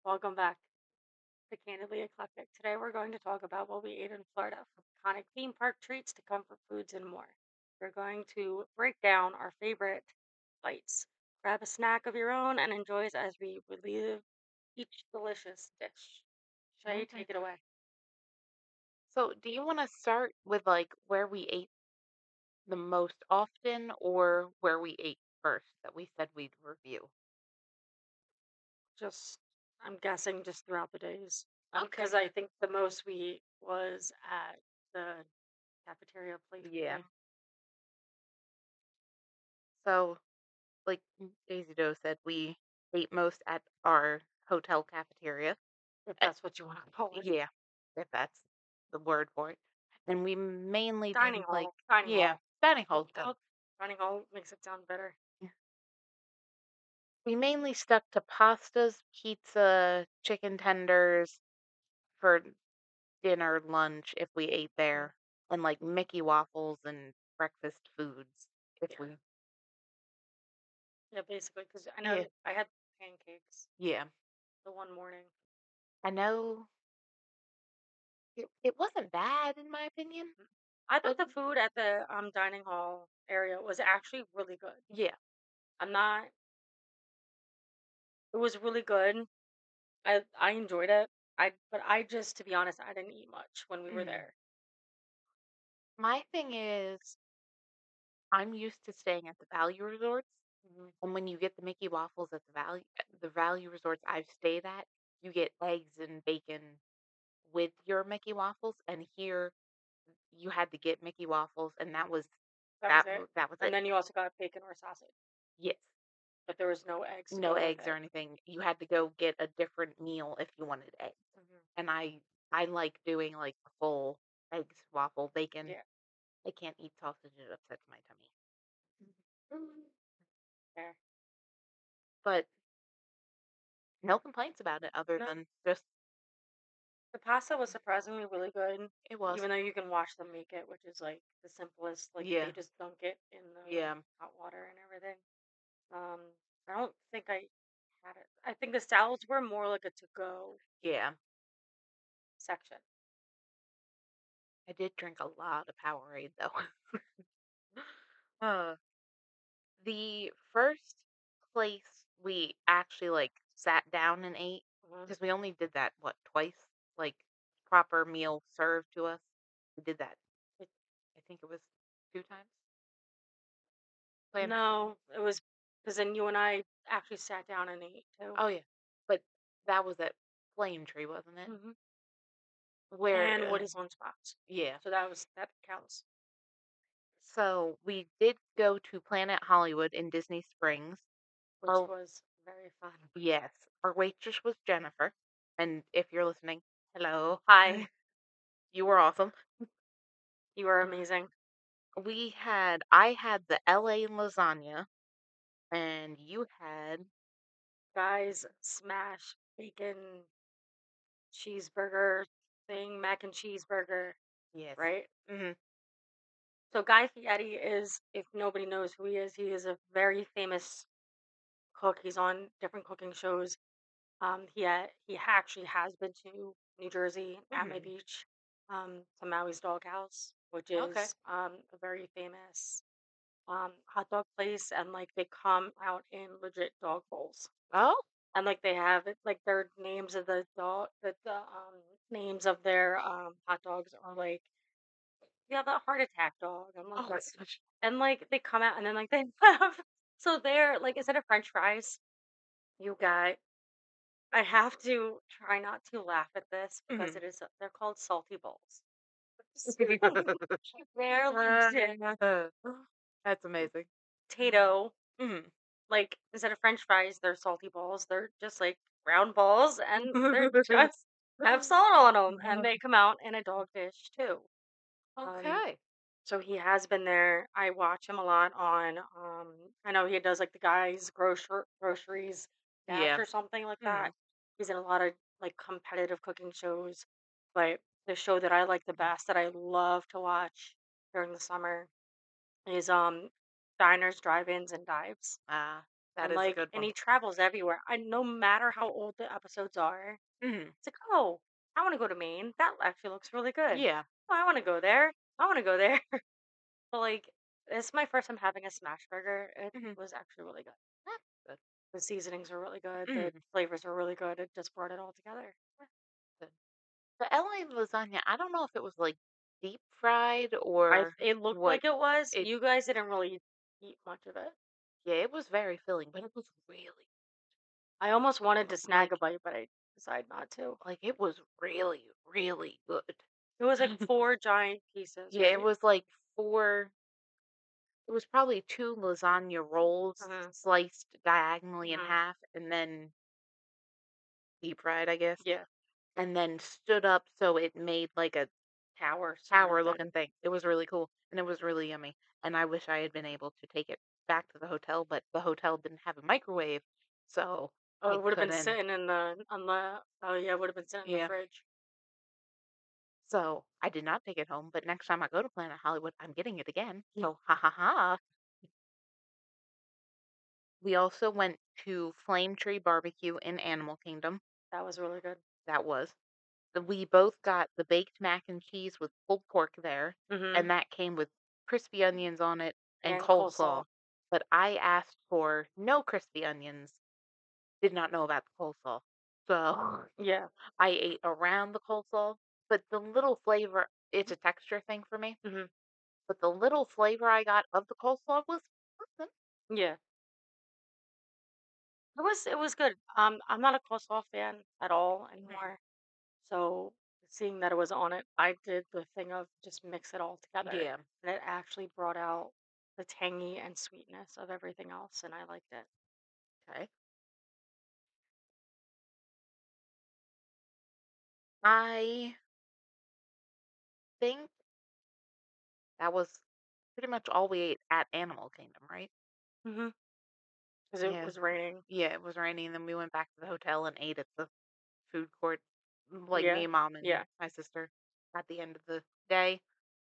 Welcome back to Candidly Eclectic. Today we're going to talk about what we ate in Florida, from iconic theme park treats to comfort foods and more. We're going to break down our favorite bites. Grab a snack of your own and enjoy as we relive each delicious dish. Shay, Okay. take it away. So, do you want to start with where we ate the most often or where we ate first that we said we'd review? Just, I'm guessing just throughout the days. Okay. Because I think the most we ate was at the cafeteria place we Yeah. went. So, like Daisy Doe said, we ate most at our hotel cafeteria. If Uh, that's what you want to call it. yeah, if that's the word for it. And we mainly Dining did hall. Dining yeah, hall. dining hall's good. Hotel dining hall makes it sound better. We mainly stuck to pastas, pizza, chicken tenders for dinner, lunch if we ate Mhm. there, and like Mickey waffles and breakfast foods if Yeah. we Yeah, basically, because I yeah, know I had pancakes yeah. the one morning. I know it wasn't bad in my opinion, Mm. I thought but the food at the dining hall area was actually really good. yeah. I'm not. It was really good. I enjoyed it. I just, to be honest, I didn't eat much when we were Mm. there. My thing is I'm used to staying at the value resorts, Hmm. and when you get the Mickey waffles at the value resorts I've stayed at, you get eggs and bacon with your Mickey waffles, and here you had to get Mickey waffles, and That was it. that was And it. then you also got bacon or sausage, Yes. but there was no eggs to No go with eggs or it. anything. You had to go get a different meal if you wanted eggs. Hmm. And I like doing like the full eggs, waffle, bacon. Yeah. I can't eat sausage; it upsets my tummy. Mhm. Fair. But no complaints about it other No, than just the pasta was surprisingly really good, it was. even though you can watch them make it, which is like the simplest. Like they Yeah. just dunk it in the Yeah. hot water and everything. Um, I don't think I had it. I think the salads were more like a to-go Yeah. section. I did drink a lot of Powerade though. uh the first place we actually like sat down and ate Hmm. because we only did that what twice like proper meal served to us we did that I I think it was two times Planet No, it was because then you and I actually sat down and ate too. oh yeah but that was at Flame Tree wasn't it Hmm. where And Woody's Lunchbox. yeah So that counts, so we did go to Planet Hollywood in Disney Springs which our was very fun. yes our waitress was Jennifer and if you're listening hello Hi, you were awesome. you are amazing. I had the LA lasagna and you had Guys, smash bacon cheeseburger thing, mac and cheeseburger, yes. right? Mhm. So Guy Fieri is, if nobody knows who he is a very famous cook. He's on different cooking shows. He actually has been to New Jersey, Atmy Mhm. Beach, to Maui's Doghouse, which Okay. is a very famous hot dog place, and like they come out in legit dog bowls, Oh. and like they have it like their names of the names of their hot dogs are like yeah, the heart attack dog, and like Oh my this, gosh. and like they come out and then like they have so they're like instead of French fries, you got I have to try not to laugh at this because Mhm. it is they're called salty balls. They're legit That's amazing. potato. Mhm. Like instead of French fries, they're salty balls. They're just like round balls, and they're just have salt on them, and they come out in a dog dish too. Um, Okay. so he has been there. I watch him a lot on. I know he does like the guys groceries dash Yeah. or something like that. Mhm. He's in a lot of like competitive cooking shows, but the show that I like the best that I love to watch during the summer is Diners, Drive-ins, and Dives. Ah. That And is a like good and one. he travels everywhere. I no matter how old the episodes are, Mhm. it's like, "Oh, I wanna go to Maine. That actually looks really good. Yeah. Oh, I wanna go there. I wanna go there." But, like, it's my first time having a smash burger. It Mhm. was actually really good. That's good. The seasonings were really good, the Mhm. flavors were really good, it just brought it all together. That's good. The LA lasagna, I don't know if it was, like, deep fried I or it looked what like it was. it You guys didn't really eat much of it. yeah, it was very filling, but it was really I almost wanted to snag like a bite, but I decided not to. it was really, really good. It was like 4 giant pieces, Yeah, it right? was, like, 4 it was probably 2 lasagna rolls Mhm, sliced diagonally in mhm. half and then deep fried, I guess, Yeah, and then stood up so it made, like, a tower sort of tower thing. looking thing. It was really cool, and it was really yummy, and I wish I had been able to take it back to the hotel, but the hotel didn't have a microwave, so Oh, I it would've been couldn't sitting in the on the oh, yeah, it would've been sitting in the yeah, fridge. so I did not take it home, but next time I go to Planet Hollywood, I'm getting it again, so ha ha ha. We also went to Flame Tree Barbecue in Animal Kingdom. That was really good. That was. We both got the baked mac and cheese with pulled pork there, Mhm, and that came with crispy onions on it and and coleslaw. coleslaw. But I asked for no crispy onions, did not know about the coleslaw. So Yeah, I ate around the coleslaw, but the little flavor, it's a texture thing for me, mhm, but the little flavor I got of the coleslaw was good. yeah. It was good. I'm not a coleslaw fan at all Mhm. anymore. So seeing that it was on it, I did the thing of just mix it all together, Yeah. and it actually brought out the tangy and sweetness of everything else, and I liked it. Okay. I think that was pretty much all we ate at Animal Kingdom, right? Mhm. Because it Yeah. was raining. Yeah, it was raining, and then we went back to the hotel and ate at the food court, like Yeah. me, mom, and Yeah. my sister at the end of the day.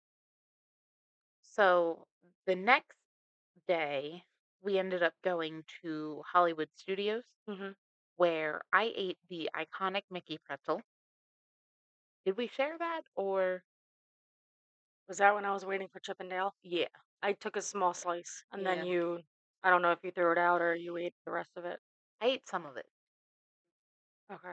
So the next day, we ended up going to Hollywood Studios Mhm. where I ate the iconic Mickey pretzel. Did we share that or Was that when I was waiting for Chippendale? yeah, I took a small slice, and then yeah. you I don't know if you threw it out or you ate the rest of it. I ate some of it. Okay.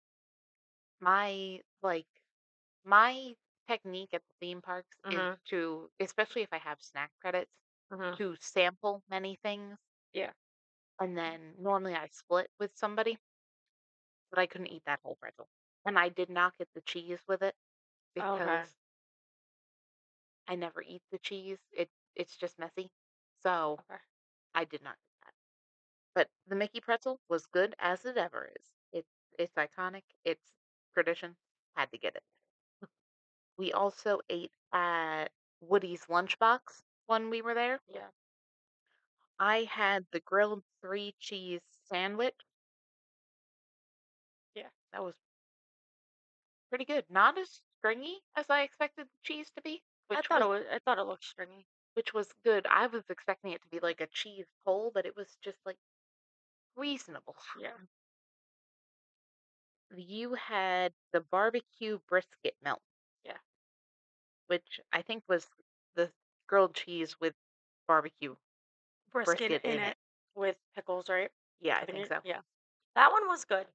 My my technique at the theme parks is Mhm. to, especially if I have snack credits, Mhm. to sample many things Yeah. and then normally I split with somebody, but I couldn't eat that whole pretzel. And I did not get the cheese with it Okay. because I never eat the cheese. It's just messy. So Okay. I did not get that. But the Mickey pretzel was good as it ever is. It's iconic. It's tradition. Had to get it. We also ate at Woody's Lunchbox when we were there. Yeah. I had the grilled three cheese sandwich. Yeah. That was pretty good. Not as stringy as I expected the cheese to be, I thought it looked stringy. which was good. I was expecting it to be like a cheese pull, but it was just like reasonable. Yeah. You had the barbecue brisket melt, Yeah. which I think was the grilled cheese with barbecue Brisket brisket in in it it. with pickles, right? Yeah, I Dipping think it so. yeah. That one was good.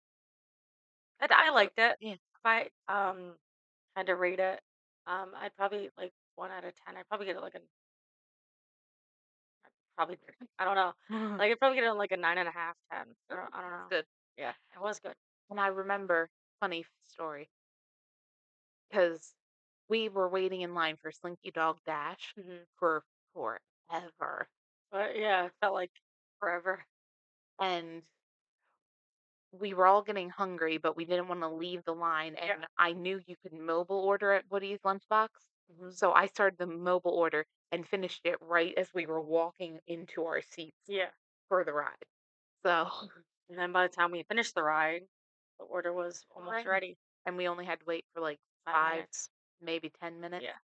I liked it. Yeah. If I, had to rate it, I'd probably, like, 1 out of 10. I'd probably get it like a probably I don't know. Like, I'd probably get it like a 9.5, 10. I don't That's know. good. Yeah, it was good. And I remember, funny story, because we were waiting in line for Slinky Dog Dash Mhm. for forever. But, yeah, it felt like forever. And we were all getting hungry, but we didn't want to leave the line. Yeah. And I knew you could mobile order at Woody's Lunchbox. Mhm. So I started the mobile order and finished it right as we were walking into our seats Yeah. for the ride. So, And then by the time we finished the ride, the order was almost right. ready. And we only had to wait for like 5 5, minutes. maybe 10 minutes. Yeah.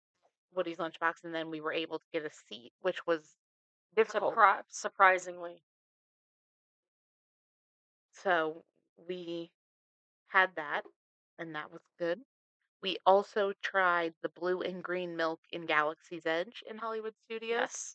Woody's Lunchbox, and then we were able to get a seat, which was difficult. Surprisingly. So we had that, and that was good. We also tried the blue and green milk in Galaxy's Edge in Hollywood Studios. Yes.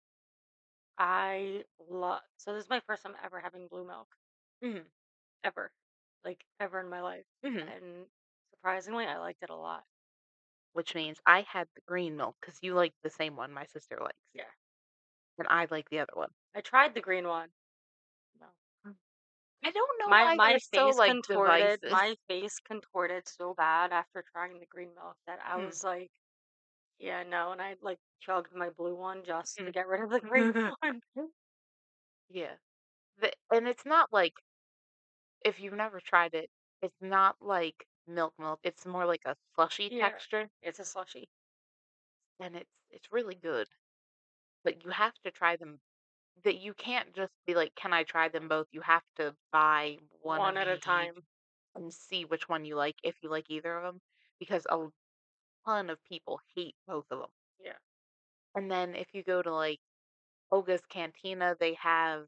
I love so this is my first time ever having blue milk, Mhm, ever. Like, ever in my life, mhm, and surprisingly, I liked it a lot. which means I had the green milk because you like the same one my sister likes, Yeah. and I like the other one. I tried the green one. No. Mm. I don't know My why my they're so, face like, contorted divisive. my face contorted so bad after trying the green milk that I Mm, was like, "Yeah, no," and I, like, chugged my blue one just to mm. get rid of the green one. Yeah, and it's not like if you've never tried it, it's not like milk, it's more like a slushy Yeah. texture, It's a slushie. and it's really good, but you have to try them that you can't just be like, "Can I try them both?" You have to buy one One of at a each time. and see which one you like, if you like either of them, because a ton of people hate both of them. Yeah. And then if you go to, like, Oga's Cantina, they have,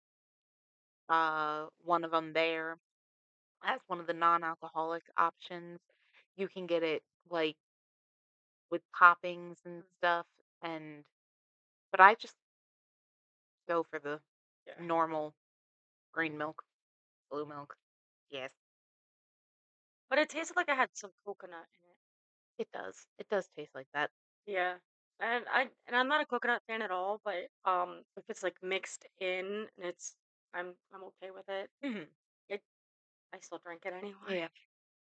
one of them there as one of the non-alcoholic options. You can get it, like, with toppings and Mm. stuff, and but I just go for the Yeah. normal green milk, blue milk. Yes, But it tasted like I had some coconut in it. it does. It does taste like that. Yeah. And I'm not a coconut fan at all, but if it's like mixed in and I'm okay with it. Mhm. It I still drink it anyway. Yeah.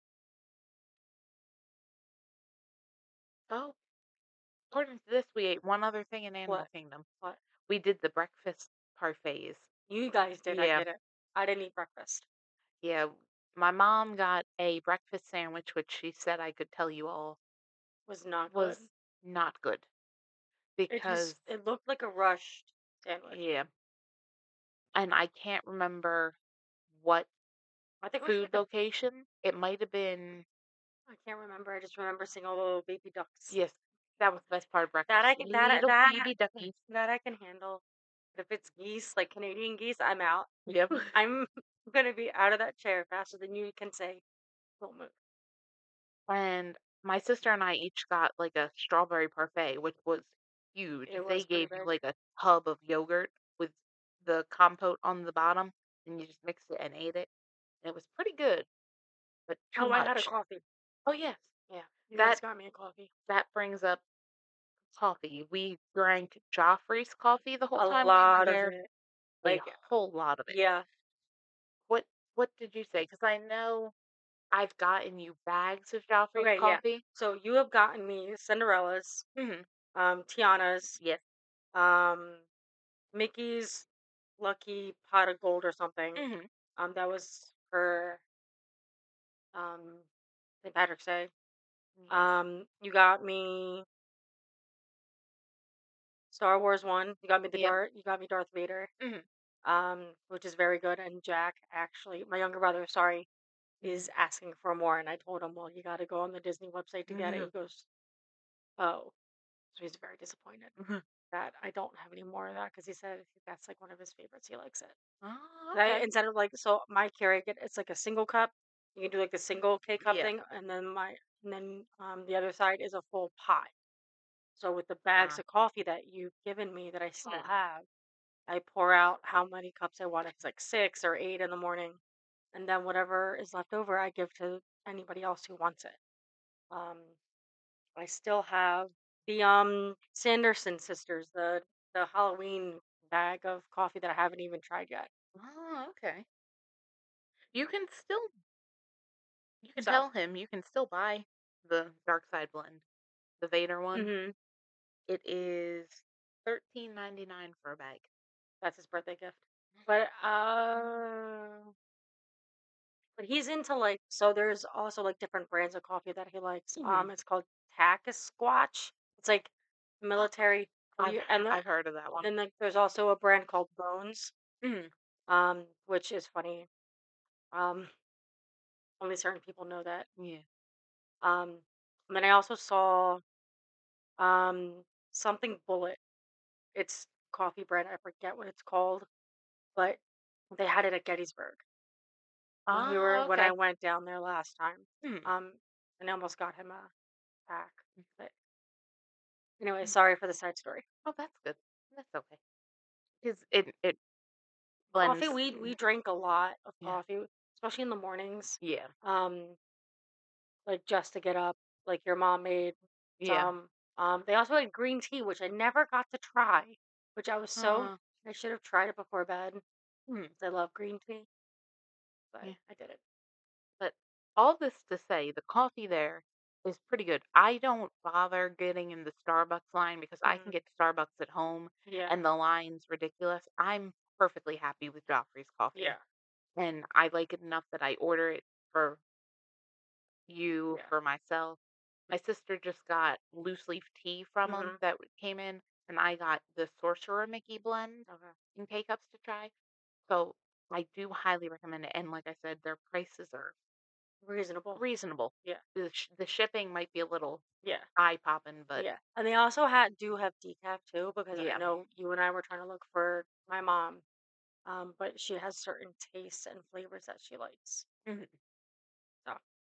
Oh, according to this, we ate one other thing in Animal What? Kingdom. What? We did the breakfast parfaits. You guys did, I Yeah, didn't. I didn't eat breakfast. yeah. My mom got a breakfast sandwich, which she said I could tell you all Was not good. was not good because, It looked like a rushed sandwich. yeah, and I can't remember what I think it was food like a location. It might have been, I can't remember. I just remember seeing all the little baby ducks. yes, that was the best part of That breakfast. I can Little baby duckies. that I can handle. But if it's geese, like Canadian geese, I'm out. Yep. I'm gonna be out of that chair faster than you can say, "Don't move." And my sister and I each got like a strawberry parfait, which was huge. It They was pretty gave you big. like a tub of yogurt with the compote on the bottom, and you just mixed it and ate it. And it was pretty good, but too Oh, I had a much. coffee. Oh yes, Yeah, you guys that got me a coffee. that brings up coffee. We drank Joffrey's coffee the whole A time we were lot of there, it. a Like, whole lot of it. yeah. What what did you say? Because I know I've gotten you bags of Joffrey's Okay, yeah. coffee. So you have gotten me Cinderella's, Mhm. Tiana's, Yes. um, Mickey's Lucky Pot of Gold or something. Mhm. That was for St. Patrick's Day. Yes. You got me Star Wars one. Yep. You got me Darth Vader. Mhm. Which is very good. And Jack, actually, my younger brother, sorry, Mhm. is asking for more. And I told him, well, you got to go on the Disney website to get it. He goes, oh, so he's very disappointed Mhm. that I don't have any more of that because he said that's like one of his favorites. He likes it. Oh, And I okay. instead of like so my Keurig, it's like a single cup. You can do like the single K cup Yeah. thing, and then the other side is a full pot. So with the bags Ah. of coffee that you've given me that I still Mhm. have, I pour out how many cups I want. If it's like 6 or 8 in the morning, and then whatever is left over, I give to anybody else who wants it. Um, I still have the Sanderson sisters, the Halloween bag of coffee that I haven't even tried yet. Oh, okay. You can still you can So, tell him you can still buy the dark side blend, the Vader one. hmm It is 13.99 for a bag. that's his birthday gift. But but he's into like so. There's also like different brands of coffee that he likes. Mhm. It's called Squatch. It's like military. I've heard of that one. Then like there's also a brand called Bones, Mhm. which is funny. Um, only certain people know that. Yeah. And then I also saw something Bullet. It's coffee brand. I forget what it's called, but they had it at Gettysburg. when I Okay. went down there last time. Hmm. Um, and I almost got him a pack. But anyway, sorry for the side story. Oh, that's good. That's okay. Because it Coffee, blends. we drink a lot of Yeah. coffee, especially in the mornings. Yeah. Um, like just to get up, like your mom made Yeah. some. They also had green tea, which I never got to try, which Uh, I should have tried it before bed. 'Cause hmm. I love green tea, but Yeah. I didn't. But all this to say, the coffee there is pretty good. I don't bother getting in the Starbucks line because I can Mm, get Starbucks at home yeah, and the line's ridiculous. I'm perfectly happy with Joffrey's coffee. yeah, And I like it enough that I order it for you, yeah. for myself. My sister just got loose leaf tea from them Mhm. that came in, and I got the Sorcerer Mickey blend Okay. in K cups to try. So I do highly recommend it. And like I said, their prices are Reasonable. reasonable. Yeah, The shipping might be a little yeah, eye popping, but yeah. And they also had do have decaf too, because I yeah. know you and I were trying to look for my mom. But she has certain tastes and flavors that she likes. Mhm. So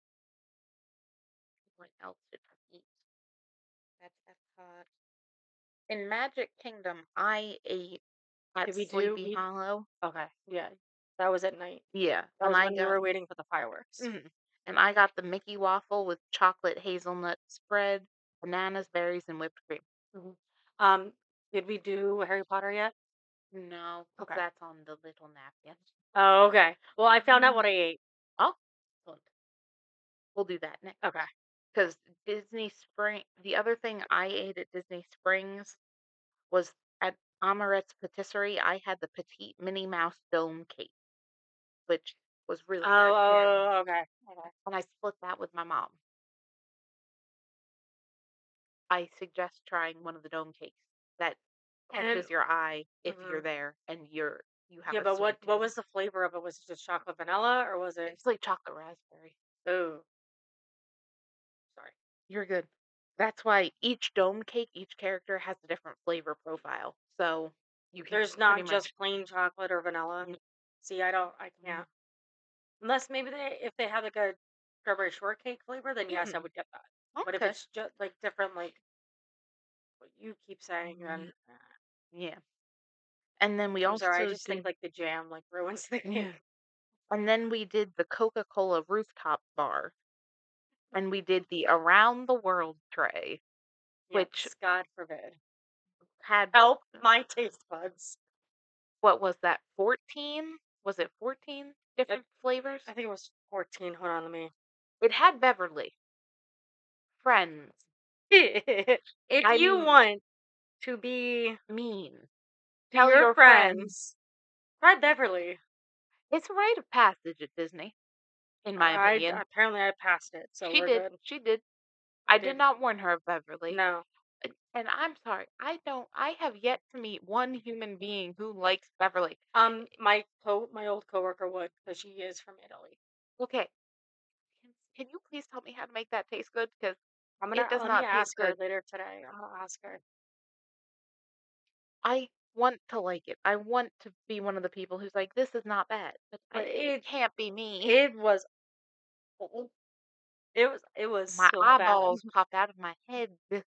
What else did I eat? That's Epcot. In Magic Kingdom, I ate at did we do Sleepy we Hollow. okay, yeah. That was at night. Yeah, That was when we were waiting for the fireworks. I got the Mickey waffle with chocolate hazelnut spread, bananas, berries, and whipped cream. Mhm. Um, did we do Harry Potter yet? No, because Okay. that's on the little napkin. Oh, okay. Well, I found out Mhm. what I ate. Oh, excellent. We'll do that next. Okay. Because the other thing I ate at Disney Springs was at Amaret's Patisserie. I had the petite Minnie Mouse dome cake, which was really good. Okay. Okay. And I split that with my mom. I suggest trying one of the dome cakes that And then, catches your eye if you're mhm. there and you have Yeah, a but sweet what tooth. was the flavor of it? Was it just chocolate vanilla or was it? It's like chocolate raspberry. Oh, sorry. You're good. That's why each dome cake, each character has a different flavor profile. So you can There's pretty not much just plain chocolate or vanilla. mm, See, I mm, can't. Unless maybe if they have like a strawberry shortcake flavor, then yes, I mm, would get that. But if okay. it's just like different, like what you keep saying, Yeah. then Yeah. And then we I'm sorry. I also just think did like the jam like ruins the yeah. cake. And then we did the Coca-Cola rooftop bar and we did the around the world tray, which Yes, God forbid. had Help my taste buds. what was that, 14? Was it 14 Yep, different flavors? I think it was 14. Hold on, let me. It had Beverly, Friends. If I you mean, want to be mean. to Tell your your friends. friends, try Beverly. It's a rite of passage at Disney, in my opinion. Apparently I passed it, so She we're did. good. She did. I I did did. not warn her of Beverly. No. And I'm sorry. I have yet to meet one human being who likes Beverly. My old coworker would, because she is from Italy. Okay. Can you please tell me how to make that taste good? Because I'm it gonna does let me not taste ask her good. later today. I'm gonna ask her. I want to like it. I want to be one of the people who's like, this is not bad, but But it can't be me. it was oh, it was My so bad. eyeballs popped out of my head.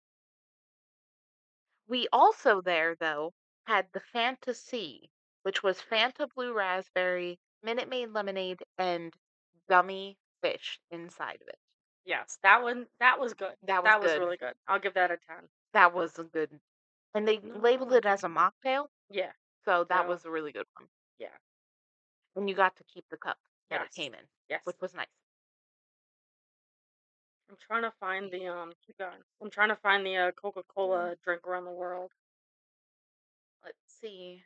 We also there, though, had the Fantasy, which was Fanta Blue Raspberry, Minute Maid Lemonade, and gummy fish inside of it. Yes, that was good. That was That was good. really good. I'll give that a 10. That was a good. And they labeled No. it as a mocktail, Yeah. so that So was a really good one. yeah. And you got to keep the cup that it Yes. came in, Yes. which was nice. I'm trying to find the keep going. I'm trying to find the Mm. Coca-Cola drink around the world. Let's see.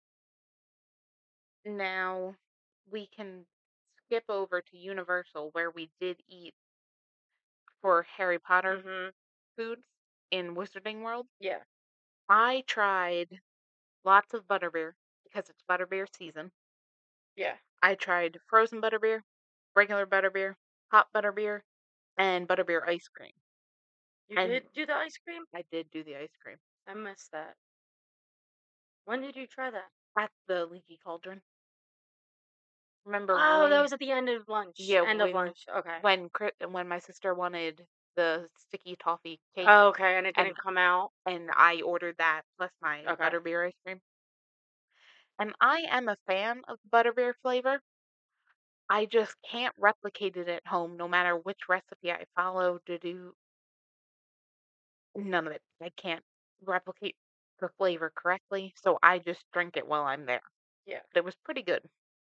Now we can skip over to Universal, where we did eat for Harry Potter Mhm. foods in Wizarding World. Yeah. I tried lots of butterbeer because it's butterbeer season. Yeah. I tried frozen butterbeer, regular butterbeer, hot butterbeer, and butterbeer ice cream. You And did do the ice cream? I did do the ice cream I missed that. When did you try that? at the Leaky Cauldron. Remember Oh, that when was at the end of lunch. yeah, End of lunch. Okay. when my sister wanted the sticky toffee cake Oh, okay, and it and didn't come out. I ordered that plus my Okay. butterbeer ice cream. And I am a fan of the butterbeer flavor. I just can't replicate it at home no matter which recipe I follow to do none of it. I can't replicate the flavor correctly, so I just drink it while I'm there. Yeah. But it was pretty good.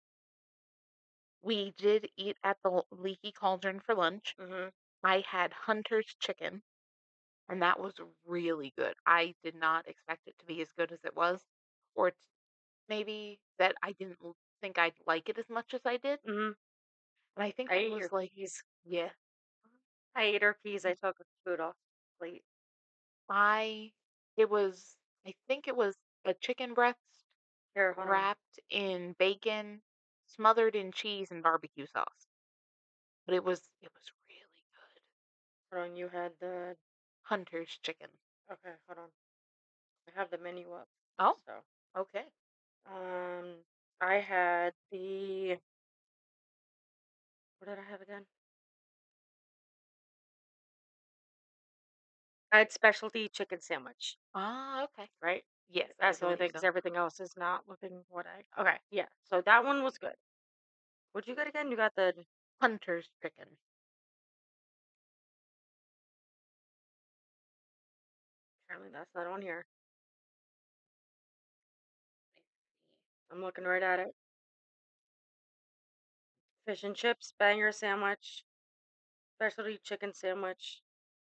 We did eat at the Leaky Cauldron for lunch. Mhm. I had Hunter's chicken, and that was really good. I did not expect it to be as good as it was, or maybe that I didn't think I'd like it as much as I did. Mhm. And I think I it ate was your like, peas. yeah, I ate her peas. I took food off the plate. I, it was, I think it was a chicken breast Here, hold on. wrapped in bacon, smothered in cheese and barbecue sauce. But it was really good. Hold on. You had the. Hunter's chicken. Okay, hold on. I have the menu up. Oh, So, okay. um, I had the. What did I have again? I had specialty chicken sandwich. Ah, okay. Right. Yes, I That's the only believe thing because so. everything else is not looking what I. Okay. Yeah. So that one was good. What'd you get again? You got the. Hunter's chicken. Apparently that's not on here. I'm looking right at it. Fish and chips, banger sandwich, specialty chicken sandwich.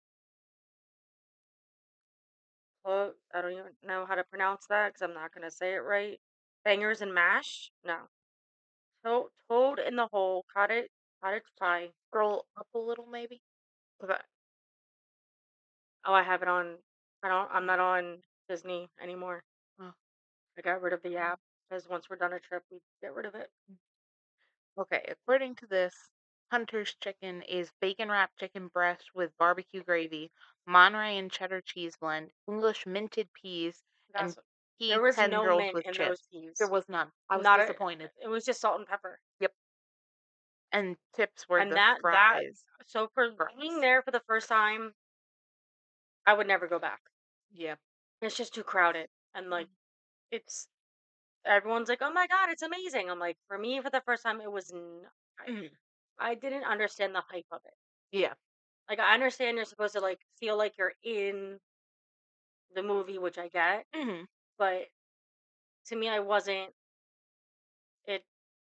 I don't even know how to pronounce that because I'm not gonna say it right. Bangers and mash? No. Toad in the hole, cottage pie. Scroll up a little, maybe. 'Cause Oh, I have it on. I'm mm, not on Disney anymore. oh, I got rid of the app because once we're done a trip, we get rid of it. mm. Okay, according to this, Hunter's chicken is bacon wrapped chicken breast with barbecue gravy, Monterey and cheddar cheese blend, English minted peas, and That's pea there was no tendrils mint with in those chips. There peas. was none. I was Not a. disappointed. It was just salt and pepper. Yep. And tips were And the that fries. so for being Fries. there for the first time, I would never go back. Yeah. It's just too crowded and like Mm, it's everyone's like, "Oh my god, it's amazing." I'm like, for me for the first time it was mhm, I didn't understand the hype of it. yeah. Like I understand you're supposed to like feel like you're in the movie, which I get, Mhm. but to me I wasn't it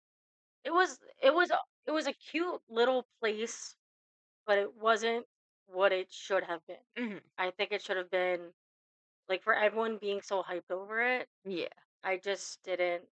it was a cute little place, but it wasn't what it should have been. Mhm. I think it should have been like for everyone being so hyped over it, Yeah. I just didn't.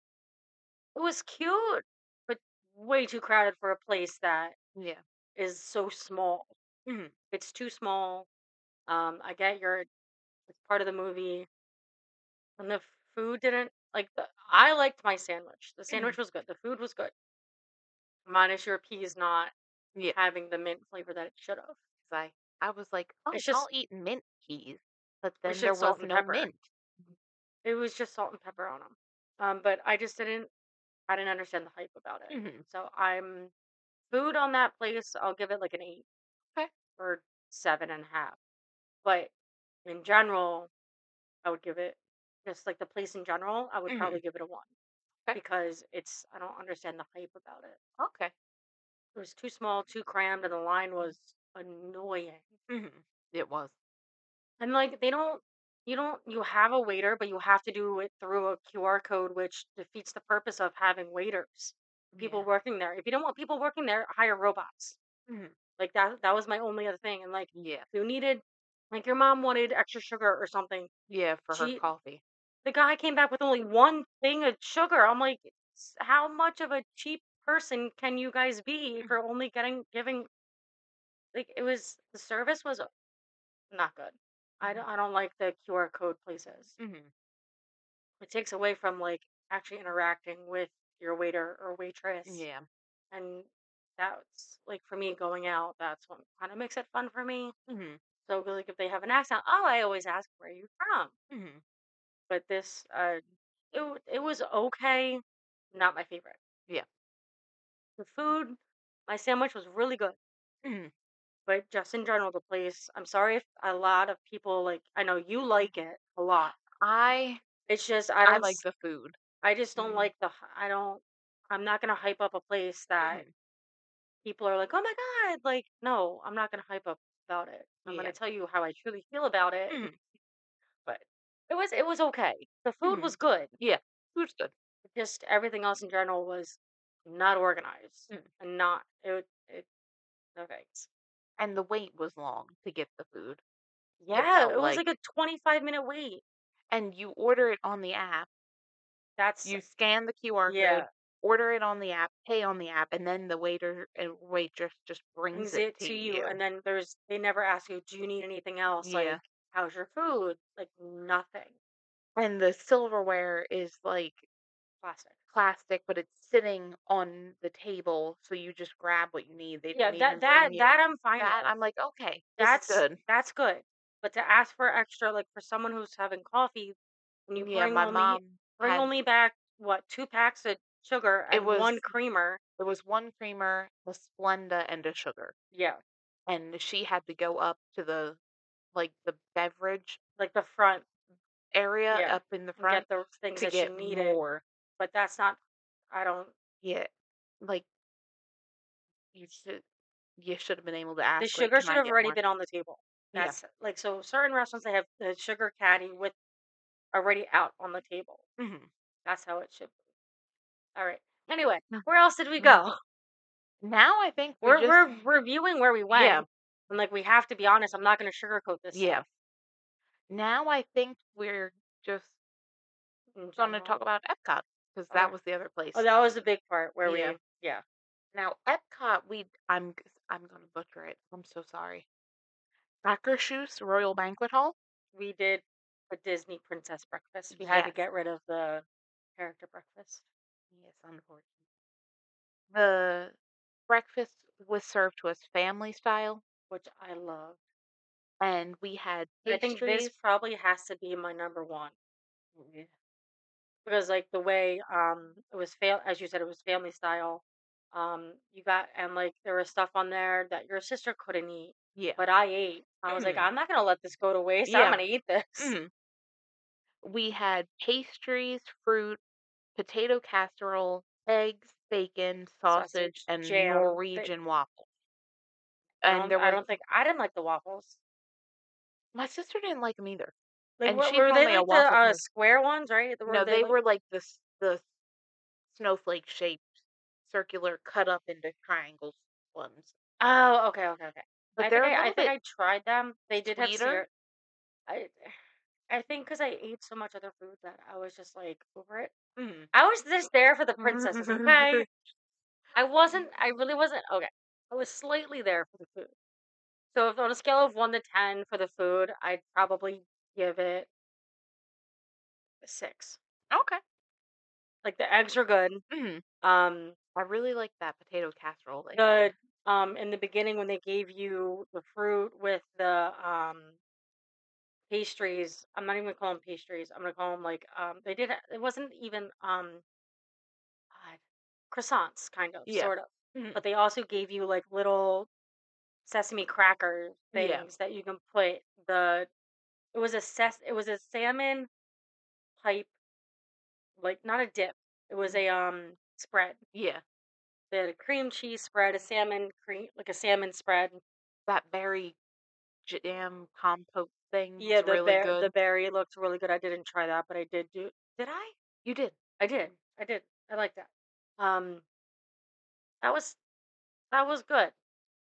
It was cute, but way too crowded for a place that Yeah. is so small. Mhm. It's too small. I get it's part of the movie, and the food didn't like the. I liked my sandwich. The Mhm. sandwich was good. The food was good. Minus your peas not Yeah. having the mint flavor that it should have. 'Cause I was like, "Oh, It's I'll just eat mint peas." But it's then there just salt was and no pepper. mint. It was just salt and pepper on them. But I just didn't. I didn't understand the hype about it. Mhm. So I'm food on that place. I'll give it like an 8 Okay. or 7.5. But in general, I would give it just like the place in general, I would Mhm. probably give it a 1 Okay. because I don't understand the hype about it. Okay. It was too small, too crammed, and the line was annoying. Mhm. It was. And like you have a waiter, but you have to do it through a QR code, which defeats the purpose of having waiters, people Yeah. working there. If you don't want people working there, hire robots. Mhm. Like that was my only other thing. And like Yeah. you needed like your mom wanted extra sugar or something. Yeah, for her She coffee. The guy came back with only one thing of sugar. I'm like, How much of a cheap person can you guys be for only giving like it was the service was not good. Mhm. I don't like the QR code places. Mhm. It takes away from like actually interacting with your waiter or waitress, Yeah. and that's like for me going out. That's what kind of makes it fun for me. Mhm. So like if they have an accent, oh, I always ask where are you from. Mhm. But this it was okay, not my favorite. Yeah. The food, my sandwich was really good, Mhm. but just in general, the place. I'm sorry if a lot of people like. I know you like it a lot. I It's just I like the food. I just don't Mhm. like I don't. I'm not gonna hype up a place that Mhm. people are like, oh my god, like no, I'm not gonna hype up about it. I'm gonna Yeah. tell you how I truly feel about it. Mhm. But it was okay. The food was Mhm. good. Yeah. Food's good. Just everything else in general was not organized Mm. and not it. No thanks. And the wait was long to get the food, it Yeah, felt it was like. like a 25-minute wait. And you order it on the app, That's you scan the QR code, yeah. order it on the app, pay on the app, and then the waiter and waitress just brings Brings it it to to you, you. and then they never ask you, do you need anything else? Yeah. Like, how's your food? Like nothing. And the silverware is like Plastic. plastic, but it's sitting on the table, so you just grab what you need. They Yeah, don't even that bring that you that I'm fine that. with. I'm like, okay, this is That's good. that's good. But to ask for extra, like for someone who's having coffee, when you Yeah, my mom bring had only back what 2 packs of sugar it and was one creamer. it was one creamer, a Splenda, and a sugar. Yeah, And she had to go up to the beverage like the front. area Yeah, up in the and get front those things to that she get needed. more. But that's not. I don't. Yeah, like, you should you should have been able to The ask, like, sugar "Can should I have get already more?" been on the table. Yeah. That's like so. Certain restaurants they have the sugar caddy with already out on the table. Mhm. That's how it should be. All right. Anyway, Mhm. where else did we Mhm. go? Now I think we just We're reviewing where we yeah, went, and like we have to be honest. I'm not going to sugarcoat this yeah. stuff Now I think we're just in gonna general. talk about Epcot because All that right. was the other Oh, place. that was a big part where Yeah. we yeah Now Epcot, I'm gonna butcher it. I'm so sorry. Akershus Royal Banquet Hall? we did a Disney princess breakfast. We had to Yes. get rid of the character breakfast, Yes, unfortunately. The breakfast was served to us family style, which I love. and we had I think this pastries. probably has to be my number one. Yeah. Because like the way it was as you said it was family style. You got and like there was stuff on there that your sister couldn't eat, Yeah. but I ate. I was like, Mhm. I'm not gonna let this go to waste. I'm Yeah. gonna eat this. Mhm. We had pastries, fruit, potato casserole, eggs, bacon, sausage, Sausage, and jam. Norwegian waffles. And there I was don't think I didn't like the waffles. my sister didn't like them either, Like and what she's were they normally a like the waffle person. square ones, right? Were No, they they like were like the snowflake shaped, circular, cut up into triangles ones. oh okay. But they're a I little think bit I tried them. They did have sweeter. syrup. I I think because I ate so much other food that I was just like over it. Mhm. I was just there for the princesses, okay? I really wasn't okay. I was slightly there for the food. So if on a scale of 1 to 10 for the food, I'd probably give it a 6. Okay. Like the eggs are good. Mhm. Um I really like that potato casserole they the had. in the beginning when they gave you the fruit with the pastries, I'm not even gonna call them pastries. I'm gonna call them like it wasn't even God, croissants kind of, Yeah. sort of. Mhm. But they also gave you like little sesame cracker Yeah. things that you can put the it was a salmon pipe, like not a dip. It was Mhm. a spread. Yeah. They had a cream cheese spread, a salmon cream like a salmon spread. That berry jam compote thing Yeah, was really the good. berry looked really good. I didn't try that, but I did do did I? You did. I did. I did. I like that. Um that was that was good.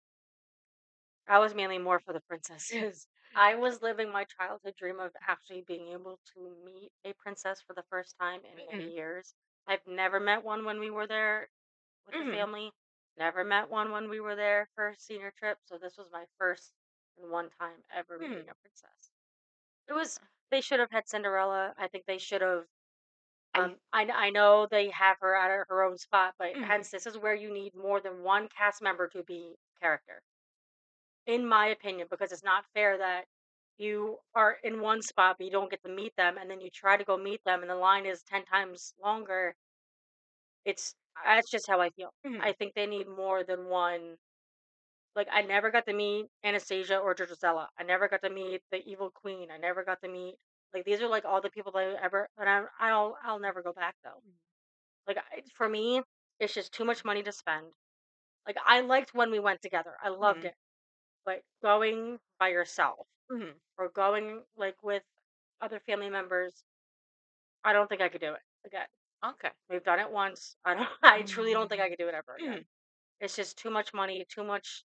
I was mainly more for the princesses. I was living my childhood dream of actually being able to meet a princess for the first time in Mhm. many years. I've never met one when we were there with the Mhm. family. Never met one when we were there for a senior trip. So this was my first and one time ever meeting Mhm. a princess. It was they should have had Cinderella. I think they should have. I I know they have her at her own spot, but mhm. hence this is where you need more than one cast member to be character in my opinion, because it's not fair that you are in one spot but you don't get to meet them, and then you try to go meet them, and the line is 10 times longer. It's that's just how I feel. I Mhm. think they need more than one. Like, I never got to meet Anastasia or Drizella. I never got to meet the Evil Queen. I never got to meet like these are like all the people that I ever and I'll never go back though. Like for me, it's just too much money to spend. Like I liked when we went together. I loved Mhm. it. But going by yourself Mhm. or going like with other family members, I don't think I could do it again. Okay. We've done it once. I don't I truly don't think I Mhm. could do it ever again. Mhm. It's just too much money, too much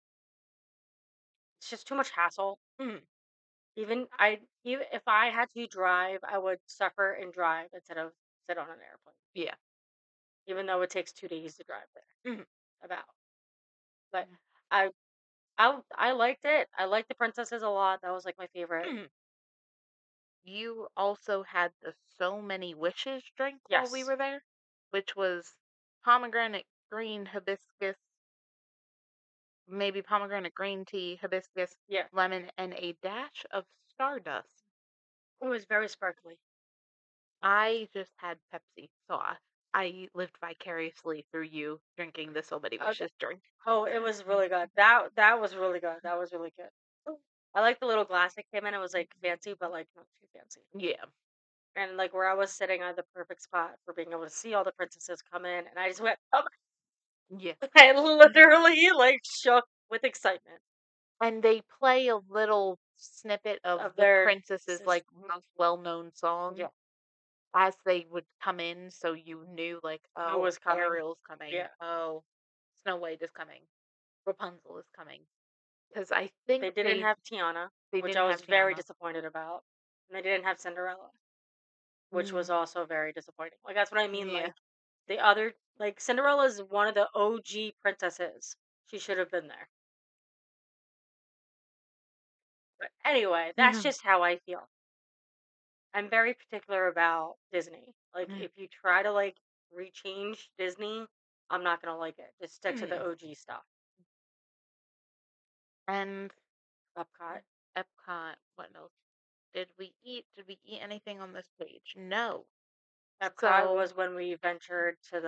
it's just too much hassle. Mhm. Even if I had to drive, I would suffer and drive instead of sit on an airplane. Yeah. Even though it takes 2 days to drive there. Mhm. About. But I I liked it. I liked the princesses a lot. That was like my favorite. Mhm. You also had the So Many Wishes drink while we Yes. were there, which was pomegranate green hibiscus, maybe pomegranate green tea, hibiscus, Yeah. lemon, and a dash of stardust. It was very sparkly. I just had Pepsi, so I lived vicariously through you drinking the So Many Okay. Wishes drink. Oh, it was really good. That was really good. That was really good. I like the little glass it came in. It was like fancy, but like not too fancy. Yeah. And like where I was sitting, I had the perfect spot for being able to see all the princesses come in, and I just went, oh Yeah. I literally like shook with excitement And they play a little snippet of of the their princess's sis- like most well-known yeah, song as they would come in, so you knew like, who oh, was coming. Ariel's coming, Yeah, oh, Snow White is coming, Rapunzel is coming. Because I think they didn't have Tiana, they which didn't I have was very Tiana. disappointed about, and they didn't have Cinderella, which was Mm, also very disappointing. Like that's what I mean. yeah. Like the other, like Cinderella is one of the OG princesses. She should have been there. But anyway, that's Mhm. just how I feel. I'm very particular about Disney. Like Mm, if you try to like rechange Disney, I'm not gonna like it. Just stick to the mm. OG stuff. And Epcot. Epcot, what else? Did we eat? Did we eat anything on this page? No. Epcot So was when we ventured to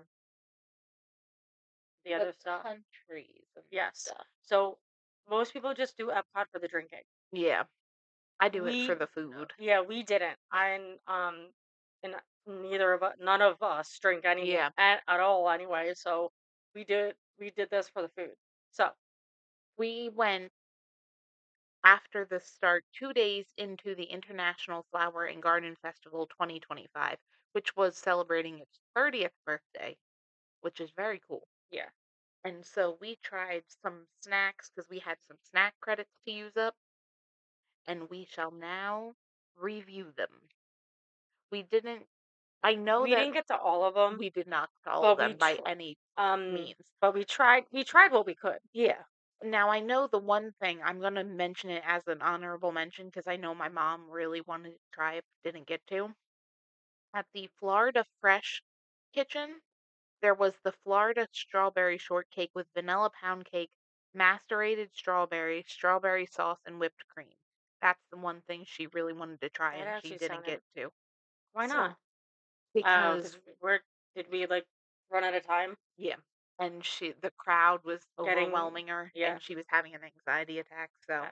the the other stuff. countries and Yes. stuff. So most people just do Epcot for the drinking. Yeah, I do it for We the food. yeah, we didn't. And neither of us none of us drink any Yeah. at all anyway, so we did this for the food. So, We went after the start 2 days into the International Flower and Garden Festival 2025, which was celebrating its 30th birthday, which is very cool. yeah. And so we tried some snacks because we had some snack credits to use up, and we shall now review them. We didn't, I know We that didn't get to all of them, we did not all of but them by any um means. we tried what we could. Yeah. Now I know the one thing I'm gonna mention it as an honorable mention because I know my mom really wanted to try it, but didn't get to. At the Florida Fresh Kitchen, there was the Florida strawberry shortcake with vanilla pound cake, macerated strawberry, strawberry sauce, and whipped cream. That's the one thing she really wanted to try That and she actually didn't sounded get to. why So not? Oh, because because we're did we like run out of time yeah, and the crowd was getting overwhelming her yeah. and she was having an anxiety attack. So uh,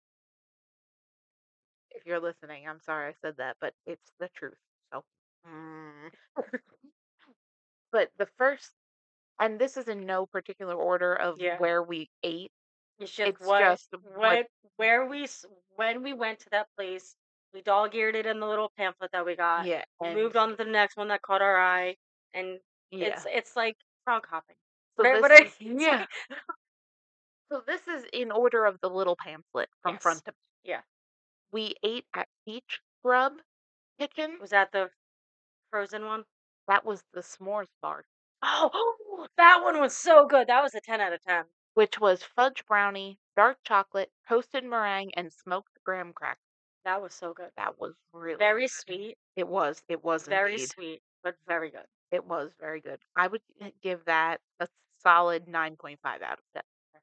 if you're listening, I'm sorry I said that, but it's the truth. So, mm. But the first, and this is in no particular order of Yeah. where we ate. It's just It's just what, where when we went to that place, we dog eared it in the little pamphlet that we got. yeah, We and moved on to the next one that caught our eye, and yeah. it's like frog hopping. So But this is it's yeah. like So this is in order of the little pamphlet from yes, front to. yeah. We ate at Peach Grub Kitchen. Was that the frozen one? That was the s'mores bar, Oh, that one was so good. That was a 10 out of 10. which was fudge brownie, dark chocolate, toasted meringue, and smoked graham crackers. That was so good. That was really Very good. sweet, It was. It was very indeed. sweet, but very good. It was very good. I would give that a solid 9.5 out of 10.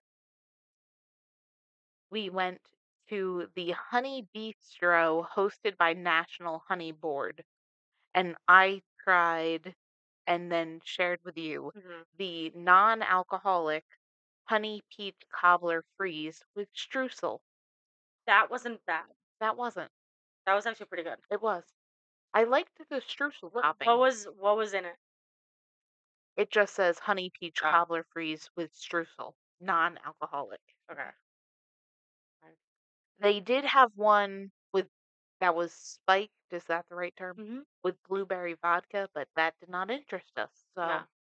We went to the Honey Bistro hosted by National Honey Board, and I tried. and then shared with you Mhm. the non-alcoholic honey peach cobbler freeze with streusel. That wasn't bad. That wasn't. That was actually pretty good. It was. I liked the streusel What topping. was in it? It just says honey peach Oh, cobbler freeze with streusel, non-alcoholic. okay. They did have one with that was spiked, is that the right term? Mhm. With blueberry vodka, but that did not interest us. No. So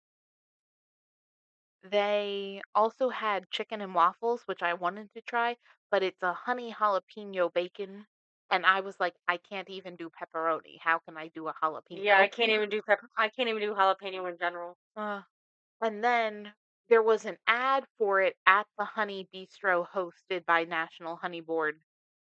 they also had chicken and waffles, which I wanted to try, but it's a honey jalapeno bacon. And I was like, I can't even do pepperoni. How can I do a Yeah, I jalapeno? can't even do pepper. I can't even do jalapeno in general. Uh, and then there was an ad for it at the Honey Bistro hosted by National Honey Board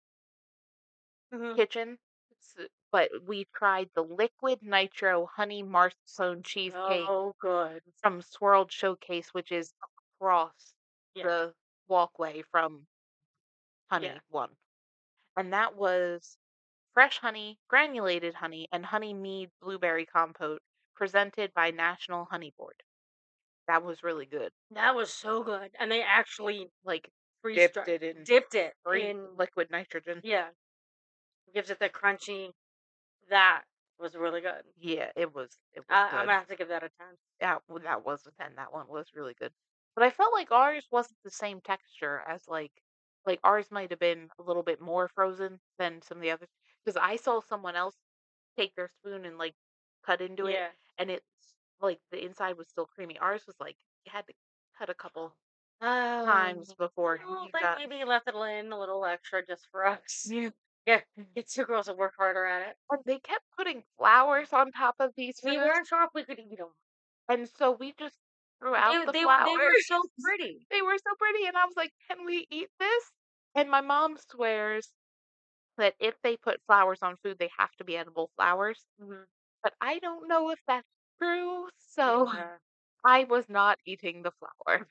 Mhm. Kitchen. But we tried the liquid nitro honey marzipan cheesecake Oh, good. from Swirled Showcase, which is across Yeah. the walkway from Yeah. Honey One. And that was fresh honey, granulated honey, and honey mead blueberry compote presented by National Honey Board. That was really good. That was so good. And they actually Like freeze dipped dry it in dipped it free in, liquid nitrogen. yeah, gives it the crunchy. That was really good. Yeah, it was I'm good. gonna have to give that a 10. Yeah, well, that was a 10. That one was really good. But I felt like ours wasn't the same texture as like ours might have been a little bit more frozen than some of the others. Because I saw someone else take their spoon and like cut into it, Yeah. and it's like the inside was still creamy. Ours was like you had to cut a couple times before you Like got. maybe you left it in a little extra just for us. Yeah. Yeah, get two girls to work harder at it. And they kept putting flowers on top of these We foods, weren't sure if we could eat them. and so we just threw out They the they were flowers. so pretty. They were so pretty, and I was like, "Can we eat this?" And my mom swears that if they put flowers on food, they have to be edible flowers, Mhm. but I don't know if that's true, so Yeah. I was not eating the flower.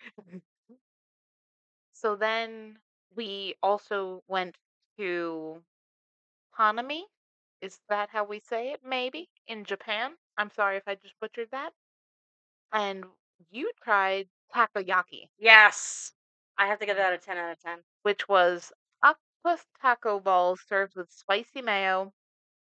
So then we also went to Hanami. Is that how we say it? Maybe in Japan. I'm sorry if I just butchered that. And you tried takoyaki, Yes. I have to give that a 10 out of 10. which was octopus taco balls served with spicy mayo,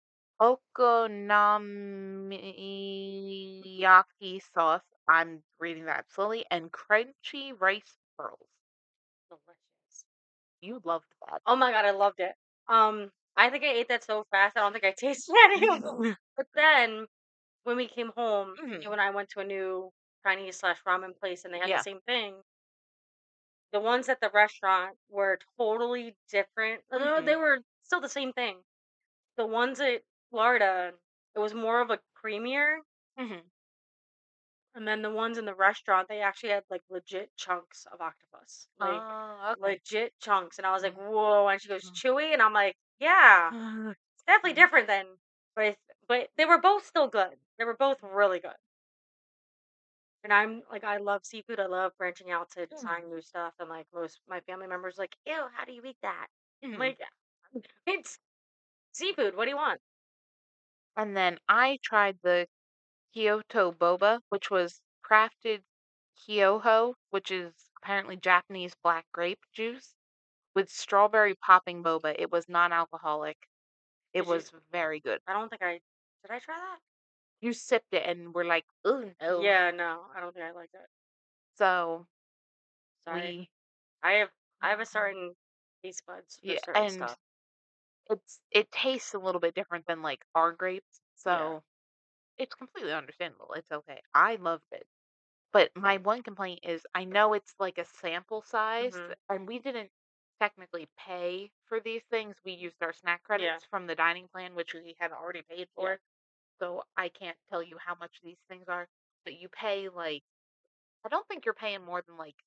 okonomiyaki sauce. I'm reading that slowly, and crunchy rice pearls. Delicious. You loved that. Oh my god, I loved it. I think I ate that so fast, I don't think I tasted any of them. But then when we came home, Mhm. you and I went to a new Chinese slash ramen place and they had the Yeah. same thing. The ones at the restaurant were totally different. They Mhm. were still the same thing. The ones at Florida, it was more of a creamier. Mhm. And then the ones in the restaurant, they actually had like legit chunks of octopus, like Oh, okay. legit chunks. And I was like, Mhm. whoa. And she goes, Mhm. chewy. And I'm like, yeah, it's definitely Mhm. different than, but they were both still good. They were both really good. And I'm like, I love seafood. I love branching out to Mhm. trying new stuff. And like most my family members, like, ew, how do you eat that? I'm Mhm. like, it's seafood. What do you want? And then I tried the Kyoto boba, which was crafted Kyoho, which is apparently Japanese black grape juice, with strawberry popping boba. It was non-alcoholic. It Did you? was very good. I don't think I did. I try that? You sipped it and were like, "Oh no!" Yeah, no, I don't think I like it. So Sorry. we, I have I have a certain taste buds for yeah, certain and stuff. it tastes a little bit different than like our grapes, Yeah. so it's completely understandable. It's okay. I loved it. But my one complaint is I know it's like a sample size, Mhm. and we didn't technically pay for these things. We used our snack Yeah. credits from the dining plan, which we had already paid Yeah. for. So I can't tell you how much these things are. But you pay like, I don't think you're paying more than like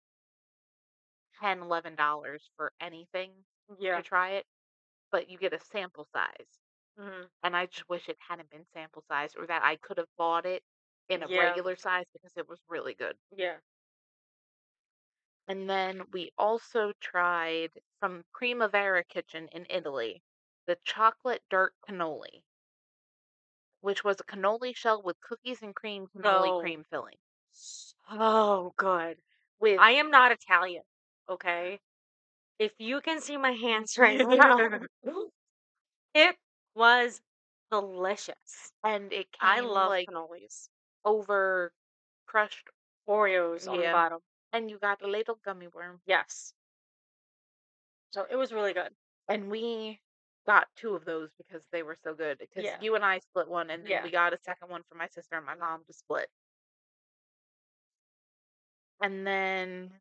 $10, $11 for anything Yeah. to try it, but you get a sample size. Mhm. And I just wish it hadn't been sample size or that I could have bought it in a Yeah. regular size because it was really good. Yeah. And then we also tried from Primavera Kitchen in Italy, the chocolate dirt cannoli. which was a cannoli shell with cookies and cream cannoli So, cream filling so good. with I am not Italian, okay? If you can see my hands right now, it was delicious. and it I came, love like, cannolis. over crushed. Oreos on the Yeah, bottom. and you got a little gummy worm. Yes. So it was really good. And we got 2 of those because they were so good. Because Yeah. you and I split one, and then Yeah. we got a second one for my sister and my mom to split. And then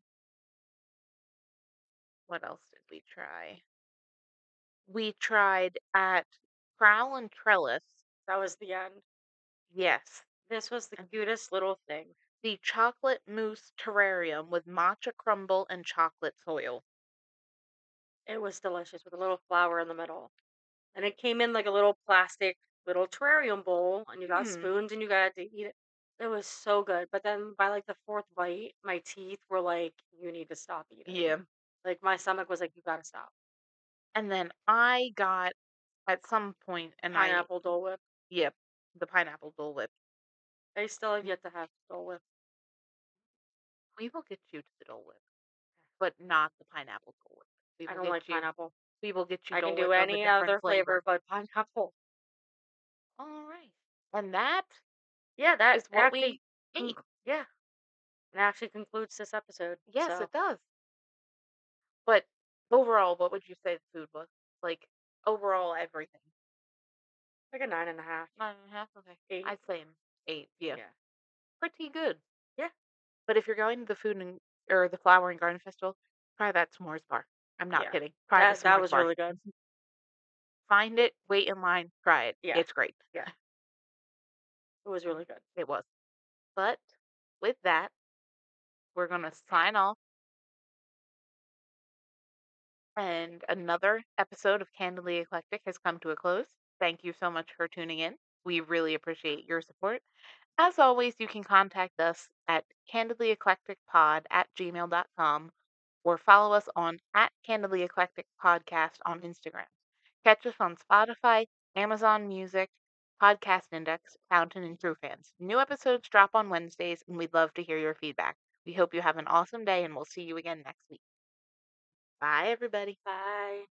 what else did we try? We tried at Prowl and Trellis. That was the end. Yes. This was the And cutest little thing. the chocolate mousse terrarium with matcha crumble and chocolate soil. It was delicious with a little flower in the middle. And it came in like a little plastic little terrarium bowl, and you got Hmm. spoons and you got to eat it. It was so good. But then by like the fourth bite, my teeth were like, you need to stop eating. Yeah. Like my stomach was like, you gotta stop. And then I got at some point, and I Pineapple Dole Whip. yep, the pineapple Dole Whip. I still have yet to have Dole Whip. We will get you to the Dole Whip, but not the pineapple Dole Whip. We I will don't like get you. pineapple. We will get you I can Dole do Whip of a any different other flavor. flavor but pineapple. All right. And that Yeah, that is what actually, we ate. yeah, it actually concludes this episode. Yes, So it does. But overall, what would you say the food was? Like overall, everything. like a 9.5, 9.5. Okay. 8. I'd say an 8. Yeah, Yeah. pretty good. Yeah. But if you're going to the food and or the flower and garden festival, try that s'mores bar. I'm not Yeah. kidding. Try the That s'mores was bar. really good. Find it, wait in line, try it. Yeah. It's great. Yeah. It was really good. It was. But with that, we're gonna sign off, and another episode of Candidly Eclectic has come to a close. Thank you so much for tuning in. We really appreciate your support. As always, you can contact us at candidlyeclecticpod@gmail.com or follow us on at Candidly Eclectic Podcast on Instagram. Catch us on Spotify, Amazon Music, Podcast Index, Fountain, and TrueFans. New episodes drop on Wednesdays, and we'd love to hear your feedback. We hope you have an awesome day, and we'll see you again next week. Bye, everybody. Bye.